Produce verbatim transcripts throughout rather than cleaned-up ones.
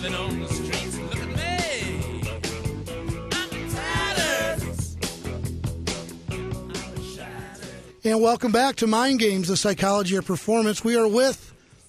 driving on the streets. Look at me. I'm tattered. I'm shattered. And welcome back to Mind Games, the Psychology of Performance. We are with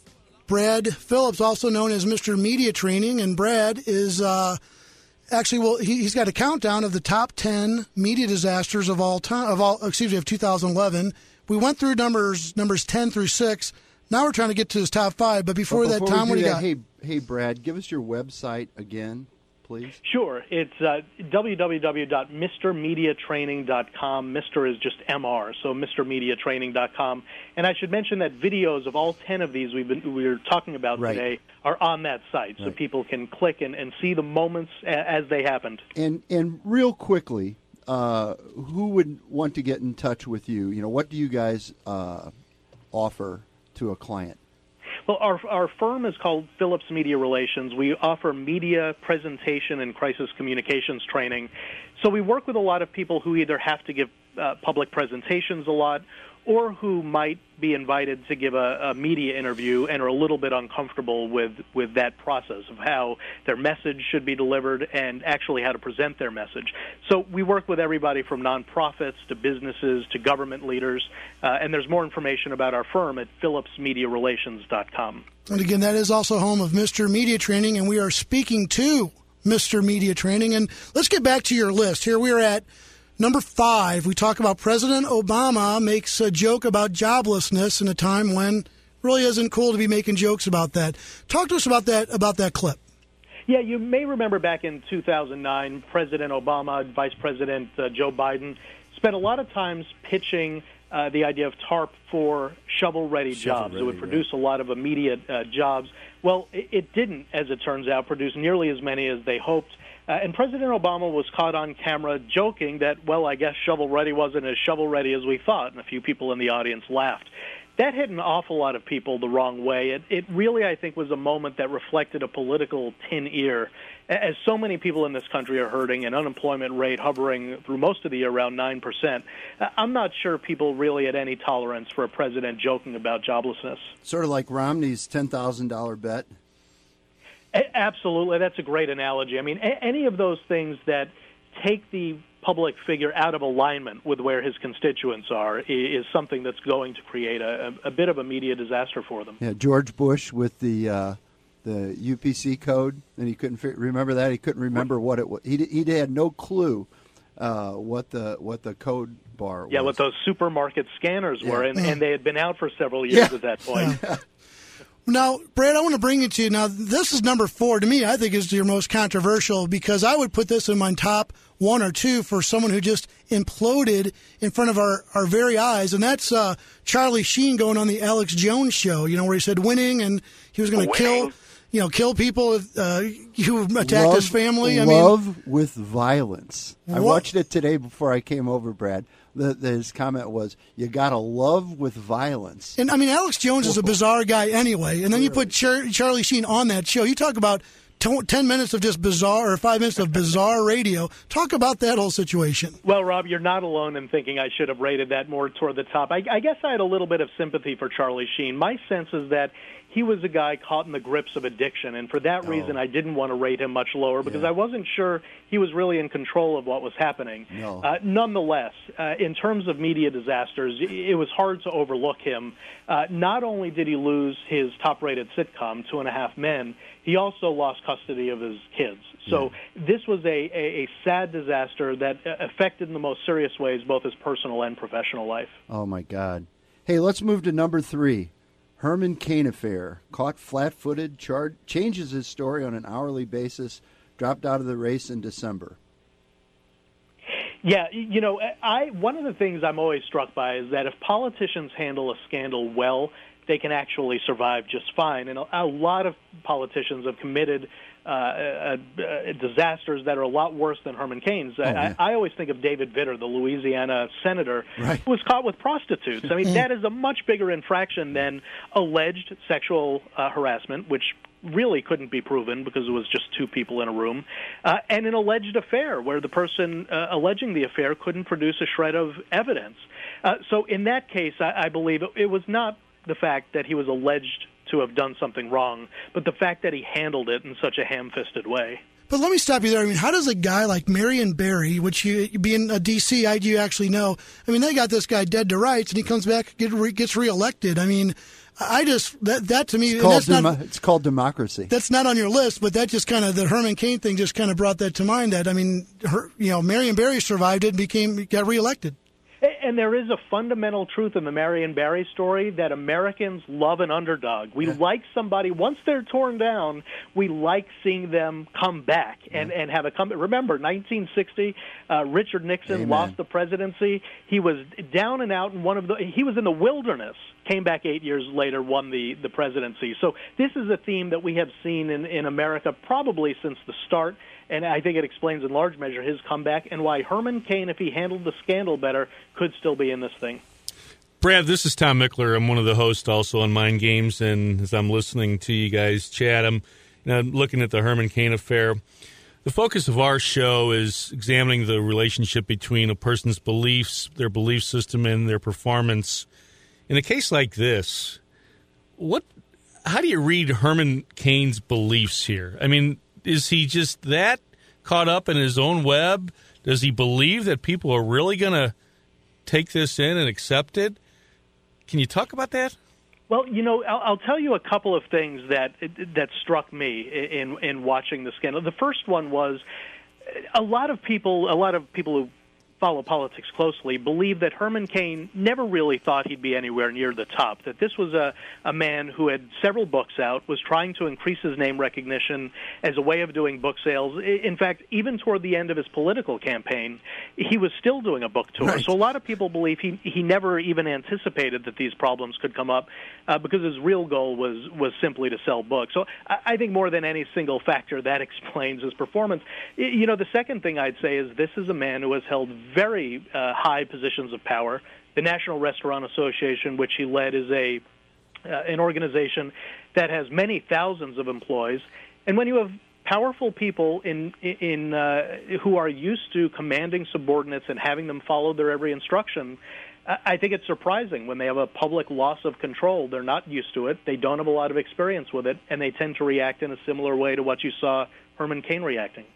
Brad Phillips, also known as Mister Media Training, and Brad is uh, actually well. He, he's got a countdown of the top ten media disasters of all time. Of all, excuse me, of two thousand eleven. We went through numbers numbers ten through six. Now we're trying to get to his top five. But before, but before that, Tom, what do you that, got? Hey, hey, Brad, give us your website again, please. Sure. It's uh, w w w dot mister media training dot com. Mister is just M R, so mister media training dot com. And I should mention that videos of all ten of these we've been we were talking about right. today are on that site, so right. people can click and, and see the moments a, as they happened. And and real quickly, uh, who would want to get in touch with you? You know, what do you guys uh, offer to a client? Well, our our firm is called Phillips Media Relations. We offer media presentation and crisis communications training. So we work with a lot of people who either have to give uh, public presentations a lot or who might be invited to give a, a media interview and are a little bit uncomfortable with, with that process of how their message should be delivered and actually how to present their message. So we work with everybody from nonprofits to businesses to government leaders, uh, and there's more information about our firm at phillips media relations dot com. And again, that is also home of Mister Media Training, and we are speaking to Mister Media Training. And let's get back to your list. Here we are at number five. We talk about President Obama makes a joke about joblessness in a time when it really isn't cool to be making jokes about that. Talk to us about that about that clip. Yeah, you may remember back in two thousand nine, President Obama, Vice President uh, Joe Biden spent a lot of times pitching uh, the idea of TARP for shovel-ready jobs. It would produce right. a lot of immediate uh, jobs. Well, it, it didn't, as it turns out, produce nearly as many as they hoped. Uh, and President Obama was caught on camera joking that, well, I guess shovel-ready wasn't as shovel-ready as we thought, and a few people in the audience laughed. That hit an awful lot of people the wrong way. It, it really, I think, was a moment that reflected a political tin ear, as so many people in this country are hurting, an unemployment rate hovering through most of the year around nine percent. Uh, I'm not sure people really had any tolerance for a president joking about joblessness. Sort of like Romney's ten thousand dollars bet. Absolutely. That's a great analogy. I mean, a- any of those things that take the public figure out of alignment with where his constituents are is something that's going to create a, a bit of a media disaster for them. Yeah, George Bush with the uh, the U P C code, and he couldn't fi- remember that. He couldn't remember what it was. He he had no clue uh, what the what the code bar was. Yeah, what those supermarket scanners yeah. were, and, and they had been out for several years yeah. at that point. Yeah. Now, Brad, I want to bring it to you. Now, this is number four. To me, I think is your most controversial because I would put this in my top one or two for someone who just imploded in front of our, our very eyes, and that's uh, Charlie Sheen going on the Alex Jones show, you know, where he said winning and he was going to kill, you know, kill people uh, who attacked love, his family. I love mean, with violence. What? I watched it today before I came over, Brad. The, the, his comment was, you got to love with violence. And, I mean, Alex Jones is a bizarre guy anyway, and then you put Char- Charlie Sheen on that show. You talk about t- ten minutes of just bizarre, or five minutes of bizarre radio. Talk about that whole situation. Well, Rob, you're not alone in thinking I should have rated that more toward the top. I, I guess I had a little bit of sympathy for Charlie Sheen. My sense is that he was a guy caught in the grips of addiction, and for that oh. reason I didn't want to rate him much lower because yeah. I wasn't sure he was really in control of what was happening. No. Uh, nonetheless, uh, in terms of media disasters, it was hard to overlook him. Uh, not only did he lose his top-rated sitcom, Two and a Half Men, he also lost custody of his kids. So yeah. this was a, a, a sad disaster that affected in the most serious ways both his personal and professional life. Oh, my God. Hey, let's move to number three. Herman Cain affair. Caught flat-footed, char- changes his story on an hourly basis, dropped out of the race in December. Yeah, you know, I one of the things I'm always struck by is that if politicians handle a scandal well, they can actually survive just fine. And a, a lot of politicians have committed uh, uh, uh, disasters that are a lot worse than Herman Cain's. Oh, I, I always think of David Vitter, the Louisiana senator, right. who was caught with prostitutes. I mean, that is a much bigger infraction than alleged sexual uh, harassment, which really couldn't be proven because it was just two people in a room, uh, and an alleged affair where the person uh, alleging the affair couldn't produce a shred of evidence. Uh, so in that case, I, I believe it, it was not the fact that he was alleged to to have done something wrong, but the fact that he handled it in such a ham-fisted way. But let me stop you there. I mean, how does a guy like Marion Barry, which you being a D C, I you actually know, I mean, they got this guy dead to rights, and he comes back, get re, gets reelected. I mean, I just, that, that to me, it's called, that's demo- not, it's called democracy. That's not on your list, but that just kind of, the Herman Cain thing just kind of brought that to mind. That, I mean, her, you know, Marion Barry survived it and became, got reelected. And there is a fundamental truth in the Marion Barry story that Americans love an underdog. We yeah. like somebody, once they're torn down, we like seeing them come back and, yeah. and have a comeback. Remember, nineteen sixty, uh, Richard Nixon Amen. lost the presidency. He was down and out in one of the, he was in the wilderness, came back eight years later, won the, the presidency. So this is a theme that we have seen in, in America probably since the start. And I think it explains in large measure his comeback and why Herman Cain, if he handled the scandal better, could still be in this thing. Brad, this is Tom Mickler. I'm one of the hosts also on Mind Games, and as I'm listening to you guys chat, I'm you know, looking at the Herman Cain affair. The focus of our show is examining the relationship between a person's beliefs, their belief system, and their performance. In a case like this, what? How do you read Herman Cain's beliefs here? I mean, is he just that caught up in his own web? Does he believe that people are really going to take this in and accept it? Can you talk about that? Well, you know, I'll, I'll tell you a couple of things that that struck me in in watching the scandal. The first one was a lot of people, a lot of people who follow politics closely believe that Herman Cain never really thought he'd be anywhere near the top, that this was a, a man who had several books out, was trying to increase his name recognition as a way of doing book sales. In fact, even toward the end of his political campaign, he was still doing a book tour. Right. So a lot of people believe he, he never even anticipated that these problems could come up uh, because his real goal was, was simply to sell books. So I, I think more than any single factor, that explains his performance. You know, the second thing I'd say is this is a man who has held very uh, high positions of power. The National Restaurant Association, which he led, is a uh, an organization that has many thousands of employees. And when you have powerful people in in uh, who are used to commanding subordinates and having them follow their every instruction, I think it's surprising when they have a public loss of control. They're not used to it. They don't have a lot of experience with it, and they tend to react in a similar way to what you saw Herman Cain reacting.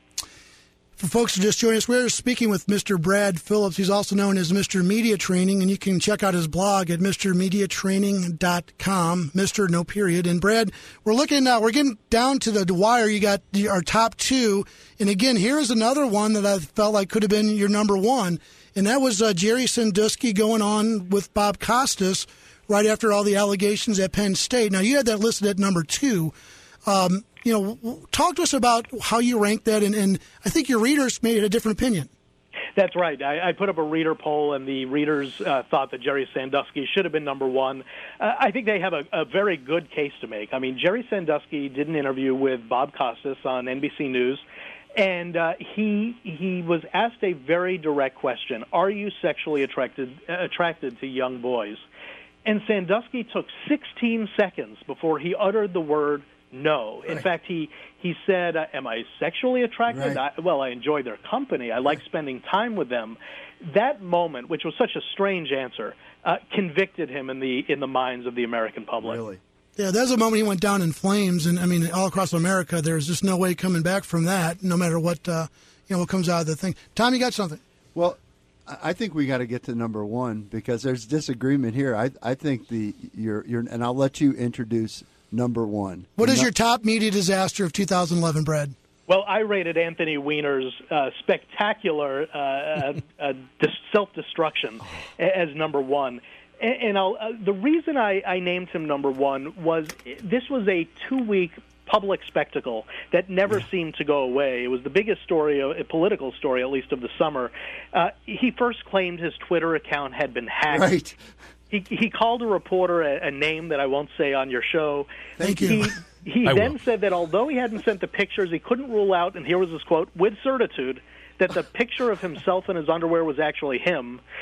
For folks who just joined us, we're speaking with Mister Brad Phillips. He's also known as Mister Media Training, and you can check out his blog at Mister Media Training dot com. Mister No period. And Brad, we're looking now. We're getting down to the wire. You got the, our top two, and again, here's another one that I felt like could have been your number one, and that was uh, Jerry Sandusky going on with Bob Costas right after all the allegations at Penn State. Now, you had that listed at number two. Um, you know, talk to us about how you rank that, and, and I think your readers made a different opinion. That's right. I, I put up a reader poll, and the readers uh, thought that Jerry Sandusky should have been number one. Uh, I think they have a, a very good case to make. I mean, Jerry Sandusky did an interview with Bob Costas on N B C News, and uh, he he was asked a very direct question: are you sexually attracted uh, attracted to young boys? And Sandusky took sixteen seconds before he uttered the word no. In right. fact, he, he said, uh, am I sexually attracted? Right. I, well, I enjoy their company. I like spending time with them. That moment, which was such a strange answer, uh, convicted him in the in the minds of the American public. Really? Yeah, there's a moment he went down in flames, and I mean, all across America, there's just no way coming back from that, no matter what uh, you know what comes out of the thing. Tom, you got something? Well, I think we got to get to number one because there's disagreement here. I I think the you're you're, and I'll let you introduce number one. What is no- your top media disaster of two thousand eleven, Brad? Well, I rated Anthony Weiner's uh, spectacular uh, uh, dis- self-destruction as number one. And, and I'll, uh, the reason I, I named him number one was this was a two-week public spectacle that never yeah. seemed to go away. It was the biggest story, a political story, at least of the summer. Uh, he first claimed his Twitter account had been hacked. Right. He, he called a reporter a, a name that I won't say on your show. Thank he, you. He I then will. said that although he hadn't sent the pictures, he couldn't rule out, and here was his quote, with certitude, that the picture of himself in his underwear was actually him.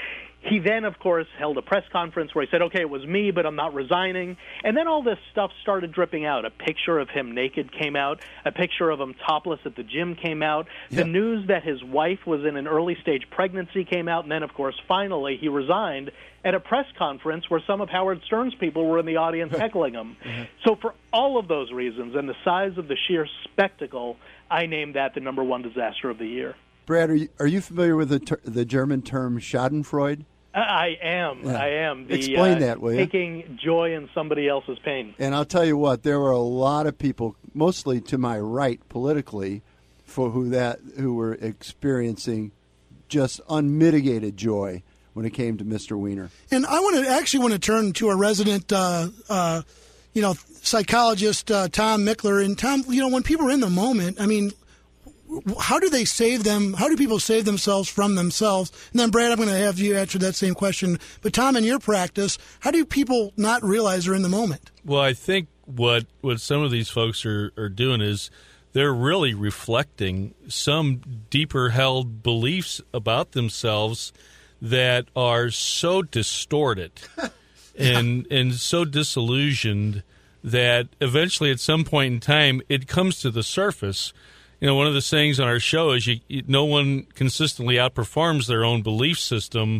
He then, of course, held a press conference where he said, okay, it was me, but I'm not resigning. And then all this stuff started dripping out. A picture of him naked came out. A picture of him topless at the gym came out. The Yep. news that his wife was in an early-stage pregnancy came out. And then, of course, finally he resigned at a press conference where some of Howard Stern's people were in the audience heckling him. So for all of those reasons and the size of the sheer spectacle, I named that the number one disaster of the year. Brad, are you, are you familiar with the ter- the German term Schadenfreude? I am. Yeah. I am. The, Explain uh, that, will you? Taking joy in somebody else's pain. And I'll tell you what, there were a lot of people, mostly to my right politically, for who that who were experiencing just unmitigated joy when it came to Mister Weiner. And I want to actually want to turn to a resident, uh, uh, you know, psychologist, uh, Tom Mickler. And Tom, you know, when people are in the moment, I mean, how do they save them? How do people save themselves from themselves? And then, Brad, I'm going to have you answer that same question. But, Tom, in your practice, how do people not realize they're in the moment? Well, I think what what some of these folks are, are doing is they're really reflecting some deeper held beliefs about themselves that are so distorted and and so disillusioned that eventually at some point in time it comes to the surface. You know, one of the sayings on our show is you, you, no one consistently outperforms their own belief system.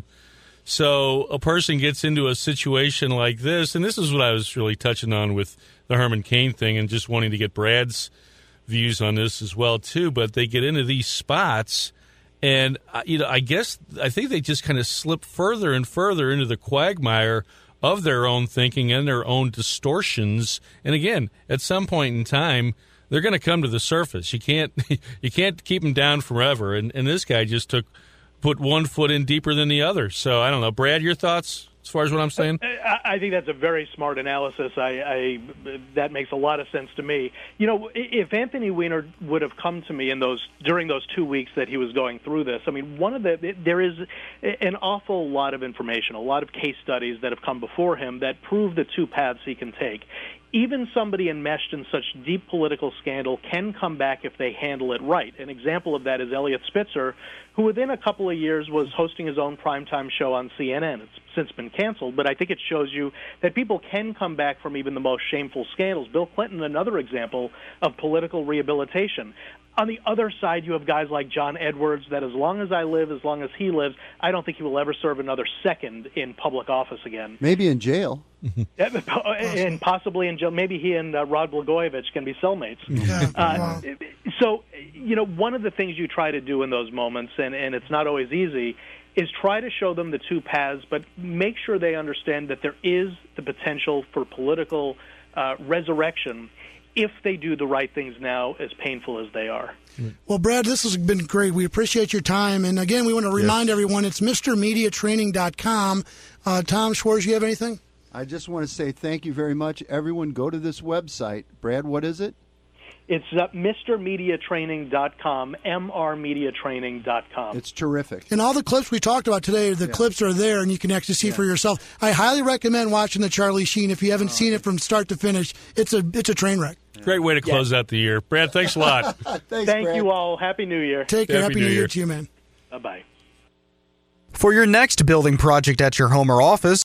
So a person gets into a situation like this, and this is what I was really touching on with the Herman Cain thing and just wanting to get Brad's views on this as well, too. But they get into these spots, and, uh, you know, I guess I think they just kind of slip further and further into the quagmire of their own thinking and their own distortions. And, again, at some point in time, they're going to come to the surface. You can't you can't keep them down forever. And, and this guy just took put one foot in deeper than the other. So I don't know, Brad, your thoughts as far as what I'm saying? I, I think that's a very smart analysis. I, I that makes a lot of sense to me. You know, if Anthony Weiner would have come to me in those during those two weeks that he was going through this, I mean, one of the there is an awful lot of information, a lot of case studies that have come before him that prove the two paths he can take. Even somebody enmeshed in such deep political scandal can come back if they handle it right. An example of that is Elliot Spitzer, who within a couple of years was hosting his own primetime show on C N N. It's since been canceled, but I think it shows you that people can come back from even the most shameful scandals. Bill Clinton, another example of political rehabilitation. On the other side, you have guys like John Edwards that as long as I live, as long as he lives, I don't think he will ever serve another second in public office again. Maybe in jail. And possibly in jail. Maybe he and uh, Rod Blagojevich can be cellmates. Yeah, Uh, wow. so, you know, one of the things you try to do in those moments, and, and it's not always easy, is try to show them the two paths, but make sure they understand that there is the potential for political uh, resurrection if they do the right things now, as painful as they are. Well, Brad, this has been great. We appreciate your time. And, again, we want to remind Yes. everyone it's Mister Media Training dot com. Uh, Tom Schwartz, you have anything? I just want to say thank you very much. Everyone, go to this website. Brad, what is it? It's uh, Mister Media Training dot com, M R Media Training dot com. It's terrific. And all the clips we talked about today, the Yeah. clips are there, and you can actually see Yeah. for yourself. I highly recommend watching the Charlie Sheen if you haven't seen it from start to finish. It's a it's a train wreck. Great way to close out the year. Brad, thanks a lot. Thanks, Thank Brad. you all. Happy New Year. Take care. Happy Happy New New Year Year. to you, man. Bye-bye. For your next building project at your home or office,